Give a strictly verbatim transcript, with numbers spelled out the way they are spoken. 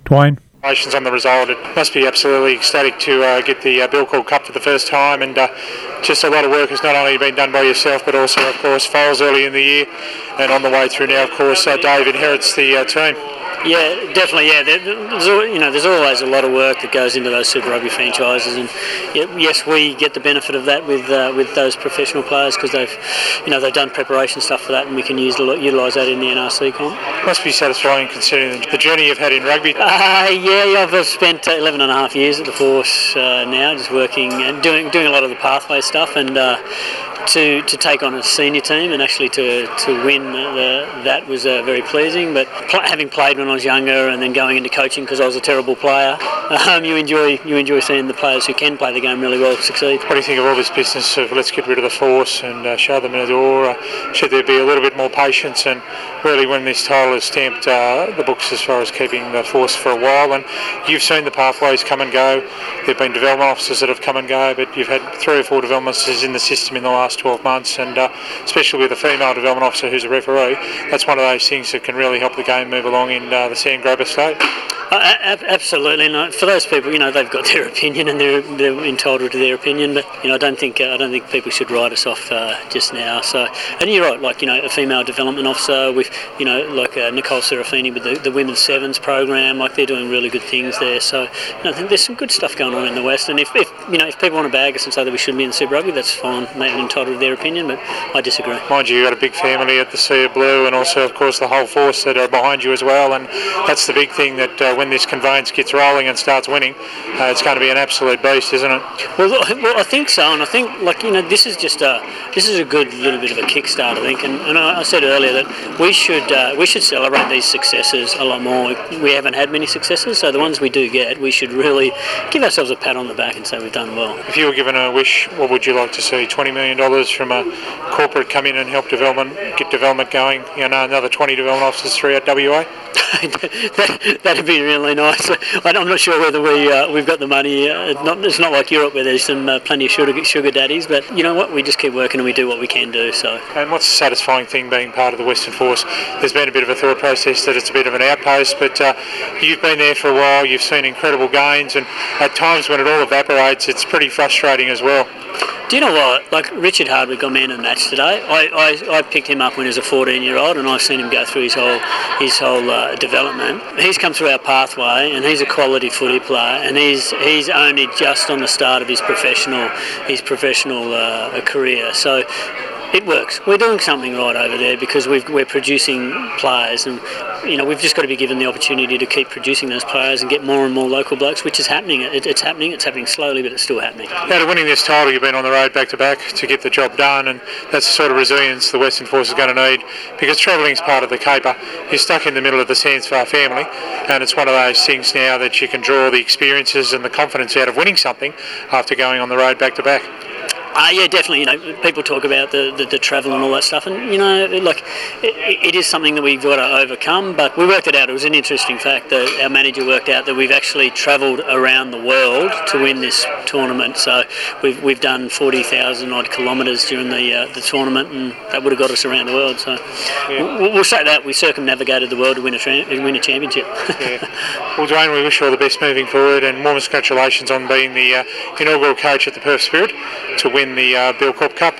Dwayne? Congratulations on the result. It must be absolutely ecstatic to uh, get the uh, Bill Corp Cup for the first time, and uh, just a lot of work has not only been done by yourself but also, of course, Foles early in the year, and on the way through now, of course, uh, Dave inherits the uh, team. Yeah, definitely. Yeah, there's you know there's always a lot of work that goes into those Super Rugby franchises, and yes, we get the benefit of that with uh, with those professional players because they've you know they've done preparation stuff for that, and we can use utilise that in the N R C comp. Must be satisfying considering the journey you've had in rugby. Uh, yeah, I've spent eleven and a half years at the Force uh, now, just working and doing doing a lot of the pathway stuff, and uh, to to take on a senior team and actually to to win the, that was uh, very pleasing. But pl- having played when I was younger and then going into coaching because I was a terrible player, um, you enjoy you enjoy seeing the players who can play the game really well succeed. What do you think of all this business of let's get rid of the Force and uh, show them in the door? Uh, should there be a little bit more patience and really when this title is stamped uh, the books as far as keeping the Force for a while? And you've seen the pathways come and go. There have been development officers that have come and go, but you've had three or four development officers in the system in the last twelve months, and uh, especially with a female development officer who's a referee, that's one of those things that can really help the game move along in uh, the Sand Grabber state. Uh, absolutely, no. For those people, you know, they've got their opinion and they're, they're entitled to their opinion. But you know, I don't think uh, I don't think people should write us off uh, just now. So, and you're right, like you know, a female development officer with you know, like uh, Nicole Serafini with the, the Women's Sevens program, like they're doing really good things there. So, you know, I think there's some good stuff going on in the West. And if, if you know, if people want to bag us and say that we shouldn't be in Super Rugby, that's fine. They're entitled to their opinion, but I disagree. Mind you, you've got a big family at the Sea of Blue, and also, of course, the whole Force that are behind you as well. And that's the big thing that uh, when this conveyance gets rolling and starts winning, uh, it's going to be an absolute beast, isn't it? Well, well, I think so, and I think like you know, this is just a this is a good little bit of a kickstart, I think. And, and I said earlier that we should uh, we should celebrate these successes a lot more. We haven't had many successes, so the ones we do get, we should really give ourselves a pat on the back and say we've done well. If you were given a wish, what would you like to see? twenty million dollars from a corporate come in and help development, get development going? You know, another twenty development officers throughout W A. that, that'd be really nice. I'm not sure whether we uh, we've got the money. Uh, not, it's not like Europe where there's some uh, plenty of sugar, sugar daddies, but you know what? We just keep working and we do what we can do. So. And what's the satisfying thing being part of the Western Force? There's been a bit of a thought process that it's a bit of an outpost, but uh, you've been there for a while. You've seen incredible gains, and at times when it all evaporates, it's pretty frustrating as well. Do you know what? Like Richard Hardwick got man of the match today. I, I, I picked him up when he was a fourteen-year-old, and I've seen him go through his whole his whole uh, development. He's come through our pathway, and he's a quality footy player, and he's he's only just on the start of his professional his professional uh, career. So. It works. We're doing something right over there because we've, we're producing players, and you know we've just got to be given the opportunity to keep producing those players and get more and more local blokes, which is happening. It, it's happening. It's happening slowly, but it's still happening. Out of winning this title, you've been on the road back to back to get the job done, and that's the sort of resilience the Western Force is going to need because travelling is part of the caper. You're stuck in the middle of the Sandsfar family, and it's one of those things now that you can draw the experiences and the confidence out of winning something after going on the road back to back. Uh, yeah, definitely. You know, people talk about the, the, the travel and all that stuff, and you know, like it, it is something that we've got to overcome. But we worked it out. It was an interesting fact that our manager worked out that we've actually travelled around the world to win this tournament. So we've we've done forty thousand odd kilometres during the uh, the tournament, and that would have got us around the world. So yeah. we'll, we'll say that we circumnavigated the world to win a tra- win a championship. Yeah. Well, Dwayne, we wish you all the best moving forward, and warmest congratulations on being the uh, inaugural coach at the Perth Spirit to win the uh, Bill Corp Cup.